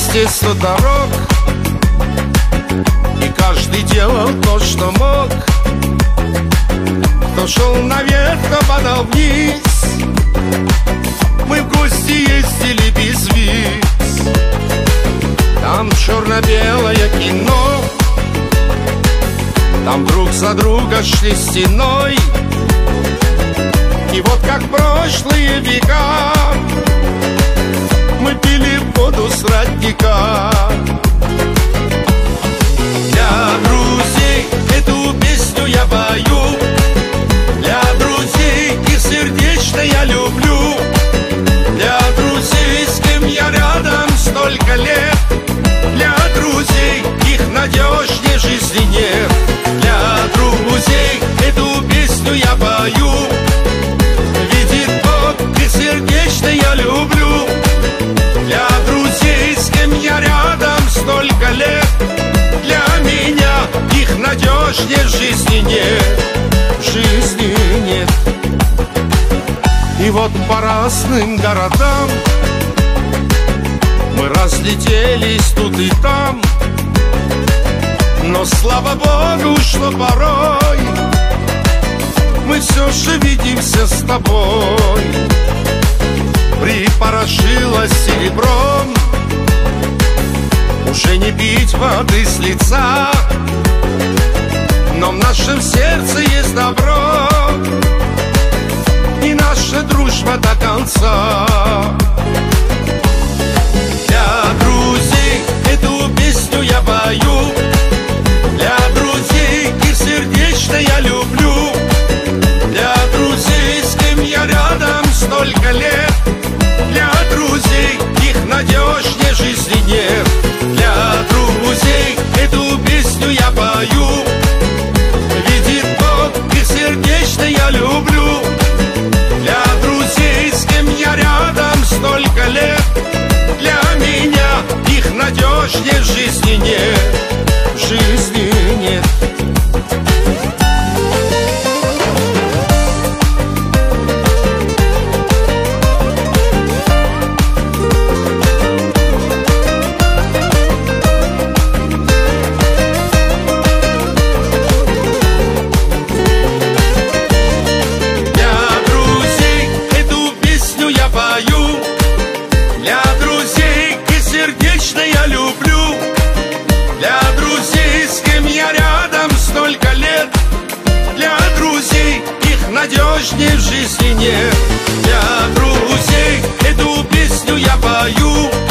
вместе 100 дорог, и каждый делал то, что мог. Кто шел наверх, кто падал вниз. Мы в гости ездили без виз. Там черно-белое кино, там друг за друга шли стеной. И вот как прошлые века мы пили воду с родника. Для друзей эту песню я пою, для друзей их сердечно я люблю, для друзей, с кем я рядом столько лет, для друзей их надежнее жизни нет. Для друзей эту песню я пою, видит Бог, их сердечно я люблю, для друзей, с кем я рядом столько лет, для меня их надежнее жизни нет, жизни нет. И вот по разным городам мы разлетелись тут и там, но слава Богу, что порой мы все же видимся с тобой. Припорошилось серебром, уже не пить воды с лица, но в нашем сердце есть добро, и наша дружба до конца. Для друзей эту песню я пою, для друзей их сердечно я люблю, для друзей, с кем я рядом столько лет, для друзей их надежнее жизни нет. Для друзей эту песню я пою, видит Бог, их сердечно я люблю, для друзей, с кем я рядом столько лет, для меня их надежнее жизни нет, жизни нет. Я люблю, для друзей, с кем я рядом столько лет, для друзей их надежнее в жизни нет. Для друзей эту песню я пою,